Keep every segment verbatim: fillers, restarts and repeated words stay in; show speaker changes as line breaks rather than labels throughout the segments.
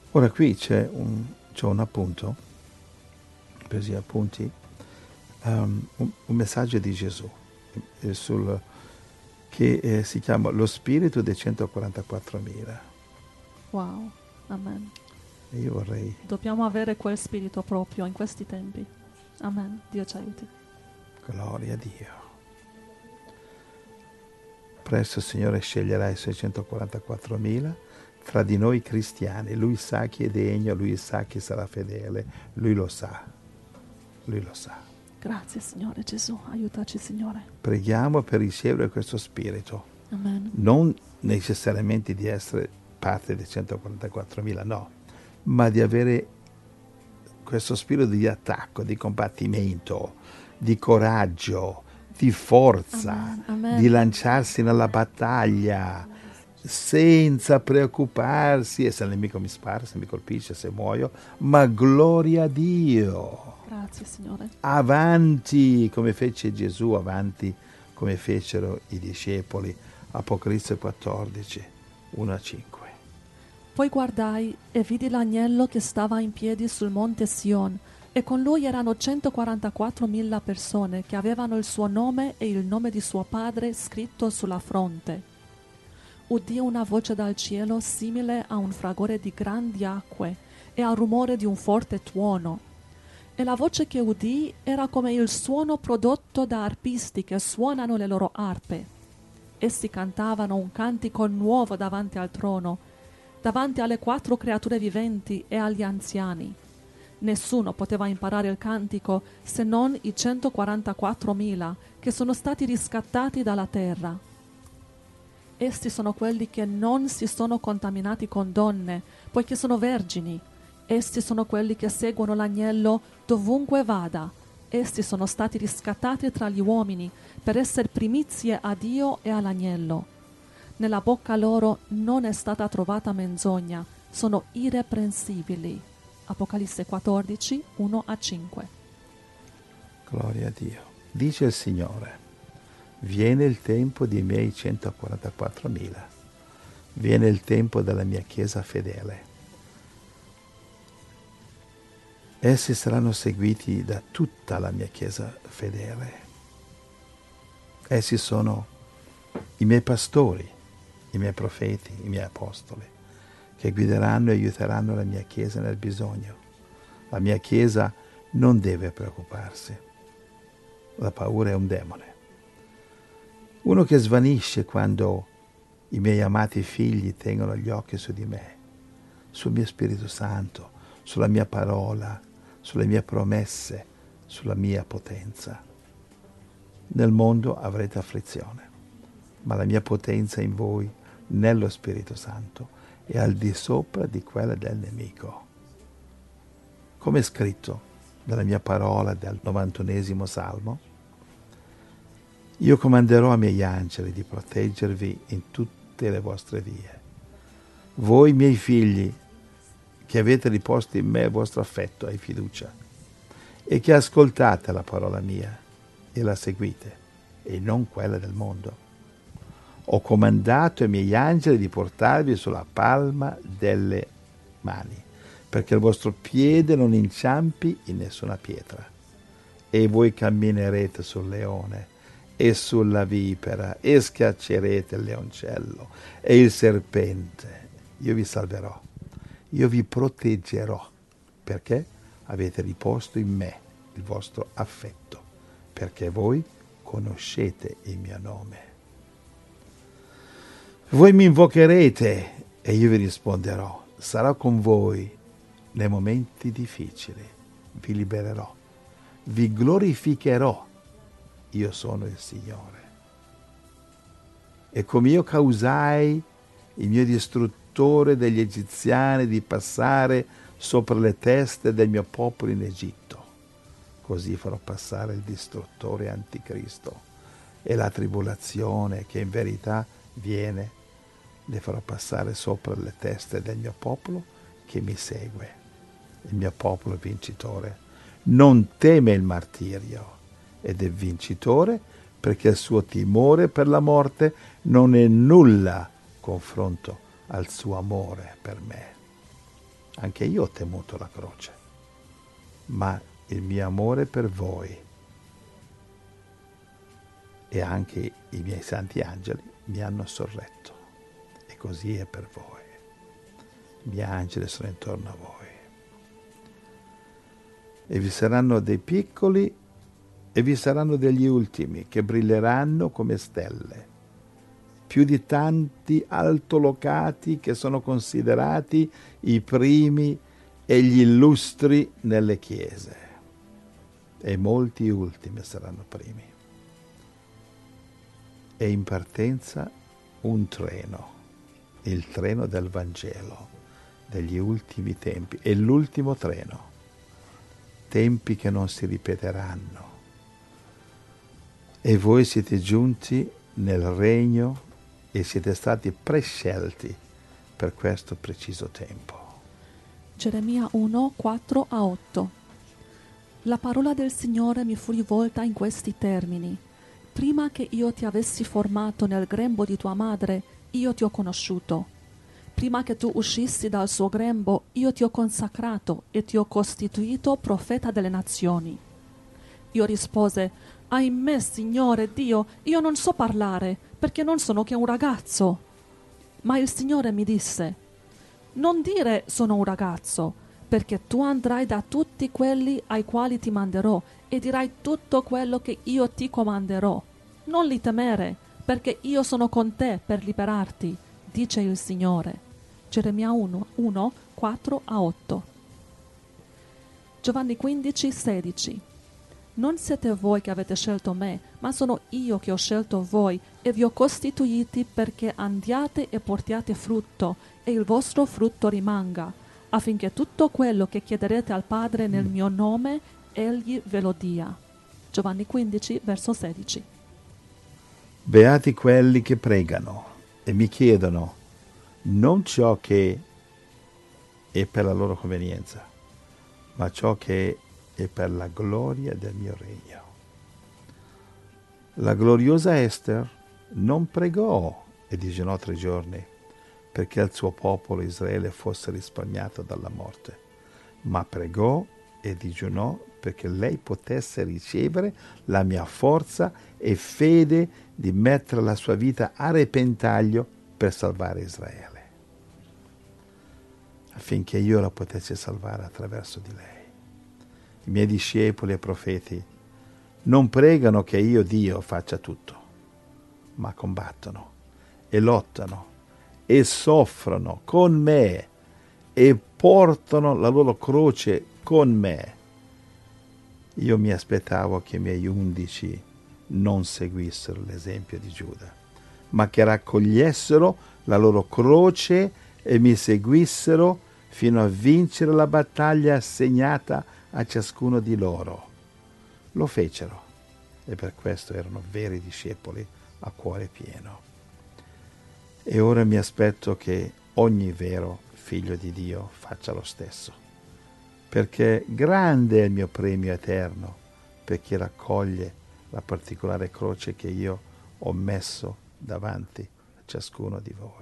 Ora qui c'è un, c'è un appunto, presi appunti, um, un, un messaggio di Gesù eh, sul, che eh, si chiama Lo spirito dei centoquarantaquattromila.
Wow, amen.
E io vorrei...
Dobbiamo avere quel spirito proprio in questi tempi. Amen. Dio ci aiuti.
Gloria a Dio. Presto il Signore sceglierà i suoi centoquarantaquattromila tra di noi cristiani. Lui sa chi è degno, Lui sa chi sarà fedele, Lui lo sa. Lui lo sa.
Grazie Signore Gesù, aiutaci Signore.
Preghiamo per ricevere questo spirito.
Amen.
Non necessariamente di essere parte dei centoquarantaquattromila, no, ma di avere questo spirito di attacco, di combattimento, di coraggio, di forza,
Amen, amen.
di lanciarsi nella battaglia senza preoccuparsi e se il nemico mi spara, se mi colpisce, se muoio, ma gloria a Dio.
Grazie Signore.
Avanti come fece Gesù, avanti come fecero i discepoli. Apocalisse quattordici, uno a cinque.
Poi guardai e vidi l'agnello che stava in piedi sul monte Sion, e con lui erano centoquarantaquattromila persone che avevano il suo nome e il nome di suo padre scritto sulla fronte. Udì una voce dal cielo simile a un fragore di grandi acque e al rumore di un forte tuono. E la voce che udì era come il suono prodotto da arpisti che suonano le loro arpe. Essi cantavano un cantico nuovo davanti al trono, davanti alle quattro creature viventi e agli anziani. Nessuno poteva imparare il cantico se non i centoquarantaquattromila che sono stati riscattati dalla terra. Essi sono quelli che non si sono contaminati con donne, poiché sono vergini. Essi sono quelli che seguono l'agnello dovunque vada. Essi sono stati riscattati tra gli uomini per essere primizie a Dio e all'agnello. Nella bocca loro non è stata trovata menzogna, sono irreprensibili. Apocalisse quattordici, uno a cinque.
Gloria a Dio. Dice il Signore, viene il tempo dei miei centoquarantaquattromila, viene il tempo della mia Chiesa fedele. Essi saranno seguiti da tutta la mia Chiesa fedele. Essi sono i miei pastori, i miei profeti, i miei apostoli, che guideranno e aiuteranno la mia Chiesa nel bisogno. La mia Chiesa non deve preoccuparsi. La paura è un demone. Uno che svanisce quando i miei amati figli tengono gli occhi su di me, sul mio Spirito Santo, sulla mia parola, sulle mie promesse, sulla mia potenza. Nel mondo avrete afflizione, ma la mia potenza in voi, nello Spirito Santo, è al di sopra di quella del nemico. Come è scritto nella mia parola del novantunesimo Salmo, io comanderò ai miei angeli di proteggervi in tutte le vostre vie. Voi, miei figli, che avete riposto in me il vostro affetto e fiducia, e che ascoltate la parola mia e la seguite, e non quella del mondo. Ho comandato ai miei angeli di portarvi sulla palma delle mani, perché il vostro piede non inciampi in nessuna pietra. E voi camminerete sul leone e sulla vipera, e schiaccerete il leoncello e il serpente. Io vi salverò, io vi proteggerò, perché avete riposto in me il vostro affetto, perché voi conoscete il mio nome. Voi mi invocherete e io vi risponderò. Sarò con voi nei momenti difficili. Vi libererò. Vi glorificherò. Io sono il Signore. E come io causai il mio distruttore degli egiziani di passare sopra le teste del mio popolo in Egitto, così farò passare il distruttore anticristo e la tribolazione che in verità viene, le farò passare sopra le teste del mio popolo che mi segue. Il mio popolo vincitore non teme il martirio ed è vincitore perché il suo timore per la morte non è nulla confronto al suo amore per me. Anche io ho temuto la croce, ma il mio amore per voi e anche i miei santi angeli mi hanno sorretto. E così è per voi. I miei angeli sono intorno a voi. E vi saranno dei piccoli e vi saranno degli ultimi che brilleranno come stelle, più di tanti altolocati che sono considerati i primi e gli illustri nelle chiese. E molti ultimi saranno primi. E in partenza un treno, il treno del Vangelo, degli ultimi tempi, è l'ultimo treno, tempi che non si ripeteranno. E voi siete giunti nel regno e siete stati prescelti per questo preciso tempo.
Geremia uno, quattro a otto. La parola del Signore mi fu rivolta in questi termini. Prima che io ti avessi formato nel grembo di tua madre, io ti ho conosciuto. Prima che tu uscissi dal suo grembo, io ti ho consacrato e ti ho costituito profeta delle nazioni. Io rispose, ahimè, Signore Dio, io non so parlare, perché non sono che un ragazzo. Ma il Signore mi disse, non dire sono un ragazzo, perché tu andrai da tutti quelli ai quali ti manderò e dirai tutto quello che io ti comanderò. Non li temere, perché io sono con te per liberarti, dice il Signore. Geremia uno, uno, quattro a otto. Giovanni quindici, sedici. Non siete voi che avete scelto me, ma sono io che ho scelto voi e vi ho costituiti perché andiate e portiate frutto e il vostro frutto rimanga, affinché tutto quello che chiederete al Padre nel mio nome, egli ve lo dia. Giovanni quindici, verso sedici.
Beati quelli che pregano e mi chiedono non ciò che è per la loro convenienza, ma ciò che è per la gloria del mio regno. La gloriosa Ester non pregò e digiunò tre giorni perché il suo popolo Israele fosse risparmiato dalla morte, ma pregò e digiunò perché lei potesse ricevere la mia forza e fede di mettere la sua vita a repentaglio per salvare Israele, affinché io la potessi salvare attraverso di lei. I miei discepoli e profeti non pregano che io, Dio, faccia tutto, ma combattono e lottano e soffrono con me e portano la loro croce con me. Io mi aspettavo che i miei undici non seguissero l'esempio di Giuda, ma che raccogliessero la loro croce e mi seguissero fino a vincere la battaglia assegnata a ciascuno di loro. Lo fecero e per questo erano veri discepoli a cuore pieno. E ora mi aspetto che ogni vero figlio di Dio faccia lo stesso, perché grande è il mio premio eterno per chi raccoglie la particolare croce che io ho messo davanti a ciascuno di voi.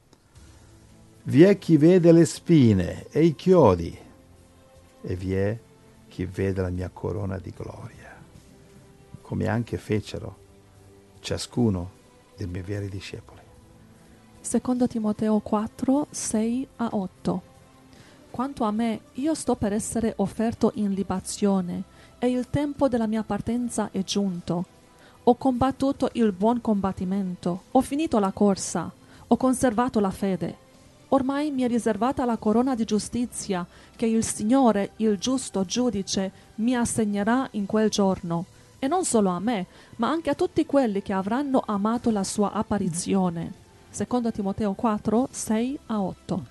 Vi è chi vede le spine e i chiodi, e vi è chi vede la mia corona di gloria, come anche fecero ciascuno dei miei veri discepoli.
Secondo Timoteo quattro, sei a otto. Quanto a me, io sto per essere offerto in libazione, e il tempo della mia partenza è giunto. Ho combattuto il buon combattimento, ho finito la corsa, ho conservato la fede. Ormai mi è riservata la corona di giustizia che il Signore, il giusto giudice, mi assegnerà in quel giorno, e non solo a me, ma anche a tutti quelli che avranno amato la sua apparizione. Secondo Timoteo quattro, sei a otto.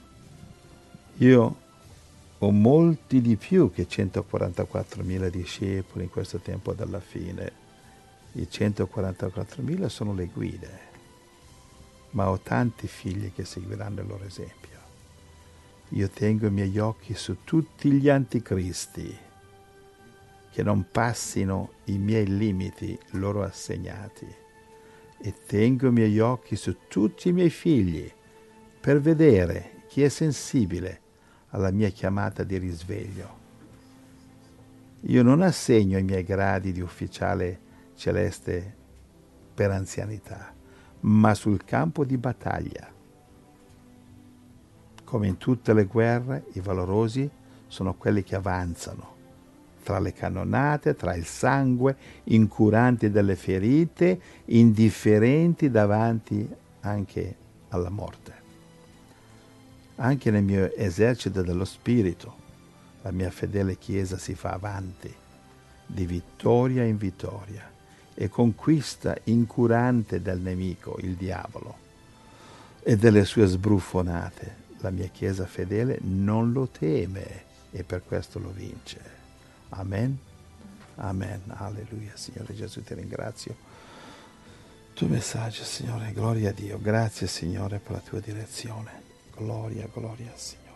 Io ho molti di più che centoquarantaquattromila discepoli in questo tempo dalla fine. I centoquarantaquattromila sono le guide, ma ho tanti figli che seguiranno il loro esempio. Io tengo i miei occhi su tutti gli anticristi, che non passino i miei limiti loro assegnati, e tengo i miei occhi su tutti i miei figli per vedere chi è sensibile alla mia chiamata di risveglio. Io non assegno i miei gradi di ufficiale celeste per anzianità, ma sul campo di battaglia. Come in tutte le guerre, i valorosi sono quelli che avanzano tra le cannonate, tra il sangue, incuranti delle ferite, indifferenti davanti anche alla morte. Anche nel mio esercito dello Spirito, la mia fedele Chiesa si fa avanti, di vittoria in vittoria, e conquista incurante del nemico, il diavolo, e delle sue sbruffonate. La mia Chiesa fedele non lo teme e per questo lo vince. Amen. Amen. Alleluia. Signore Gesù, ti ringrazio. Tuo messaggio, Signore. Gloria a Dio. Grazie, Signore, per la tua direzione. Gloria, gloria, Signore.